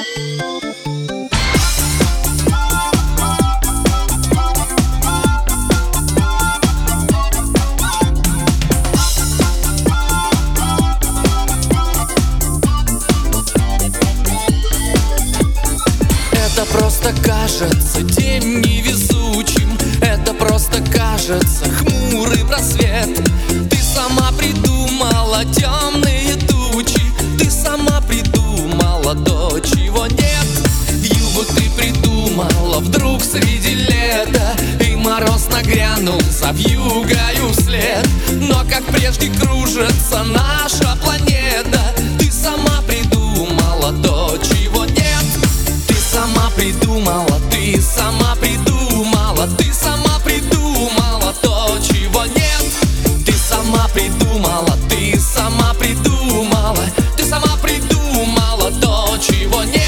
Это просто кажется день невезучим, это просто кажется хмурый просвет. Ты сама придумала темные тучи, ты сама придумала то, чего нет. Югу ты придумала вдруг среди лета, и мороз нагрянул за вьюгою вслед. Но как прежде кружится наша планета, ты сама придумала то, чего нет. Сама придумала, ты сама придумала, ты сама придумала то, чего нет. Ты сама придумала, ты сама придумала, ты сама придумала то, чего нет.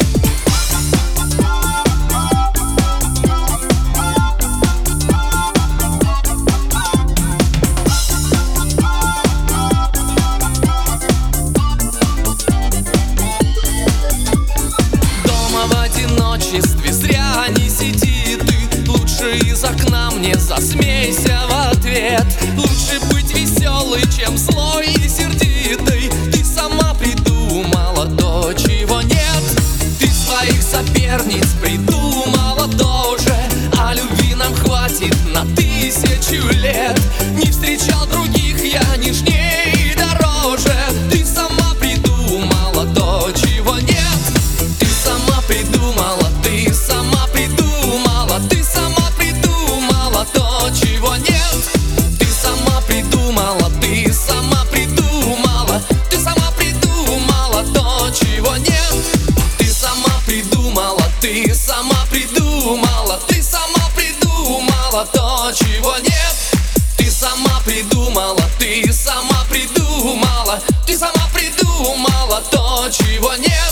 Зря не сиди ты, лучше из окна мне засмейся в ответ. Лучше быть веселой, чем злой и сердитой. Ты сама придумала то, чего нет. Ты своих соперниц придумала тоже, а любви нам хватит на 1000 лет. Не встречал других я нежнее и дороже. Ты сама придумала то, чего нет. Ты сама придумала, ты сама придумала, ты сама придумала то, чего нет. Ты сама придумала, ты сама придумала, ты сама придумала то, чего нет. Ты сама придумала, ты сама придумала, ты сама придумала то, чего нет. Ты сама придумала, ты сама придумала, ты сама придумала то, чего нет.